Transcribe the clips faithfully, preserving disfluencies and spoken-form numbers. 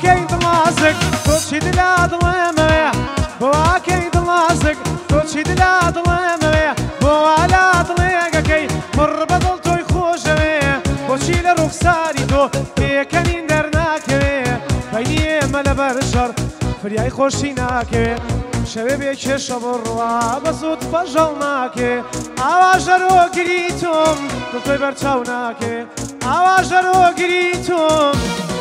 بواكي دلازك توشي دلا ظلمه بواكي دلازك توشي دلا ظلمه بوالا ضليقكي مر بدلتو يخوشمه بوشي لرخصاري تو بيكنين درناكي بيني ملا برشر فرياي خوشي ناكي شبابي كش بروا بزود فجلناكي آواجرو گریتم دلتوی برچاوناكي آواجرو گریتم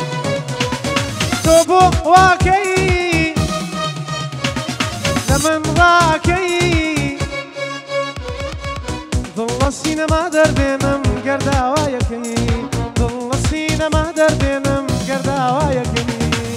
تو بواكي لمن راكي ظل السينما دردنم گرداوایەکەی ظل السينما دردنم گرداوایەکەی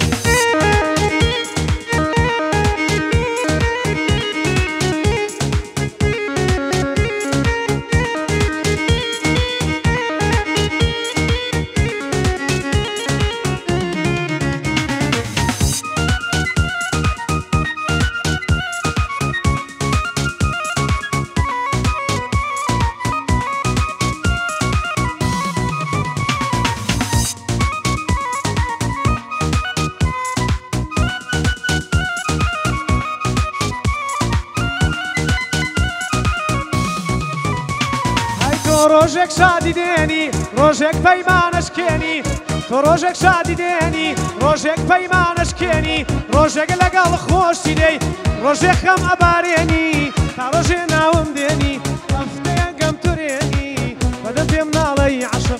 ڕۆژێک شادی دێنی ڕۆژێک پەیمانەشکێنی تۆ ڕۆژێک شادی دێنی ڕۆژێک پەیمانەشکێنی ڕۆژێک لەگەڵ خۆشی دەی ڕۆژێک خەم ئەبارێنی تا ڕۆژێ ناوم دێنی هەفتەیە گەم تورێنی بەدە پێم ناڵەی عاشق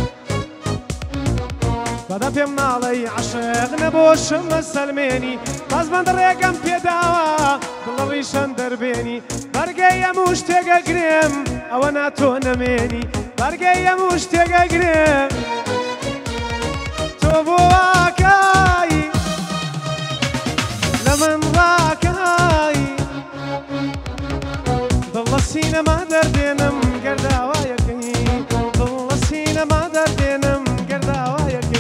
بەدە پێم ناڵەی عاشق نەبۆشم مەسەلمێنی باز بەند ڕێگەم پێداوە دڵڕیشەن دەربێنی بەرگەی هەموو شتێگەگرێم ئەوە ناتۆ نەمێنی بەرگەی هەموو شتێگەگرێم تۆ بۆ واکایی لە من ڕاکایی دڵ لە سینەما دەردێنم گەرداوایەکەی دڵ لە سینەما دەردێنم گەرداوایەکەی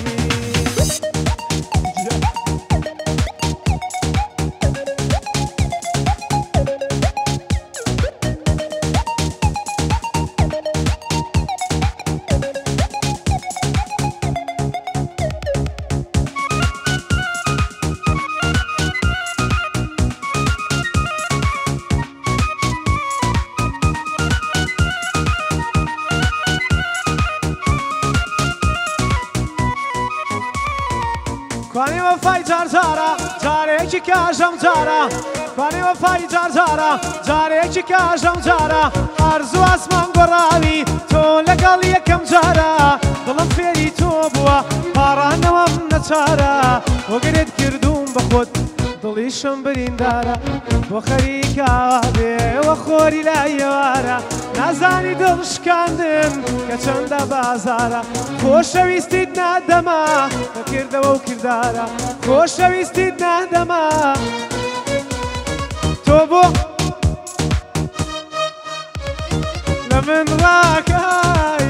کوانی وفای جار جارا جارێکی کاژەم جارا کوانی وفای جار جارا جارێکی کاژەم جارا ئارزوو ئاسمان گۆڕاوی تۆ لەگەڵ یەکەم جارا دڵم فێری تۆ بووە پاڕانەوەم نەچارە وەگەرێت کردوم بە خۆت دڵیشم بریندارە بۆ خەریکاوا بێوە خۆری لای ئێوارە نازانی دڵ شکاندن کە چەندە بازارە خۆشەویستیت نادەما بەکردەوە و کردارە خۆشەویستیت نادەما تۆ بۆ لە من ڕاکای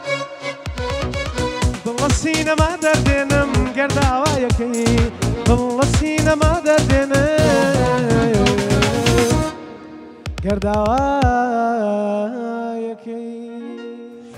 دڵ لە سینەما دەردێنم گەرداوایەکەی دڵ لە سینەما دەردێنم گەرداوایەکەی